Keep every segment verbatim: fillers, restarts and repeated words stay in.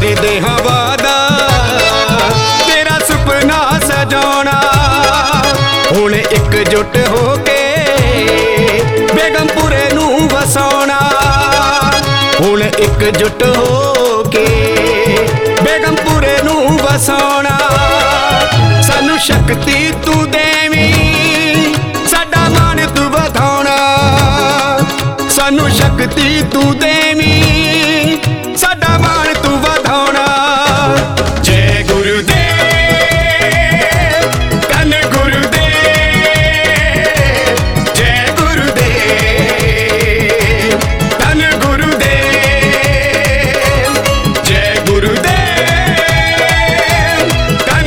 दे हाँ वादा तेरा सुपना सजाना, हुण एकजुट होके बेगमपुरे नू वसाउणा, हुण एकजुट होके बेगमपुरे नू वसाउणा। सानू शक्ति तू देवी साडा मान तू वधाउणा, सानू शक्ति तू देवी साडा मान तू वधाउणा। जय गुरुदेव धन गुरुदेव, जय गुरुदेव धन गुरुदेव, जय गुरुदेव धन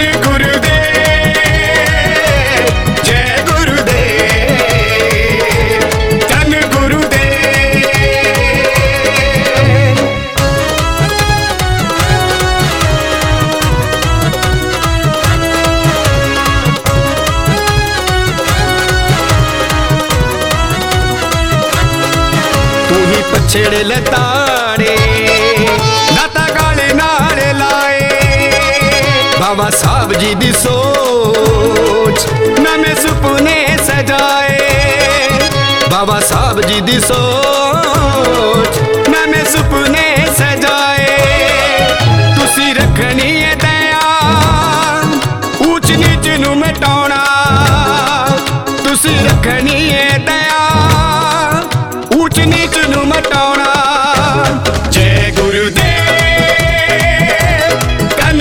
गुरुदेव, जय गुरुदेव धन गुरुदेव। तू ही पछड़े लताड़े दाता गाले नारे लाए, बाबा साहब जी दी सोच नवे सुपने सजाए, बाबा साहब जी दी सोच नवे सुपने सजाए। तुसी रखनी है दया ऊंच नीच नू मिटाउणा, तुसी रखनी है दया ऊंच नीच नू मिटाउणा। जय गुरुदेव धन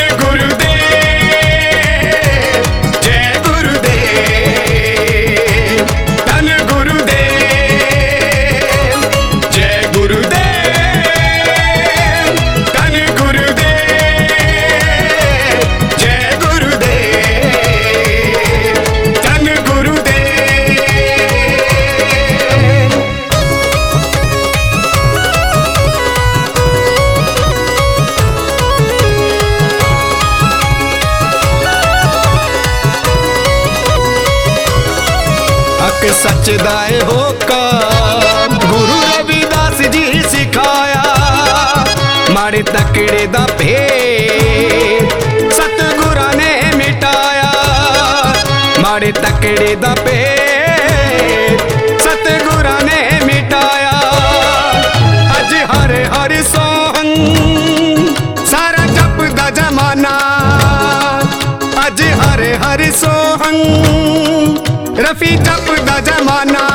गुरुदेव, जय गुरुदेव धन गुरुदेव, जय गुरुदेव धन गुरुदेव, जय गुरुदेव धन गुरुदेव। हक सच दाए होका गुरु रविदास जी सिखाया, माड़े तकड़े दा भेद सतगुरा ने मिटाया, माड़े तकड़े दा भेद सतगुरा ने मिटाया। अज हर हर सोहन सारा जपदा जमाना, अज हर हर सोहन रफी जपदा जमाना।